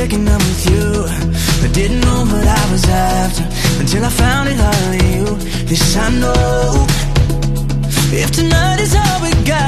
taking them with you. I didn't know what I was after until I found it all in you. This I know, if tonight is all we got,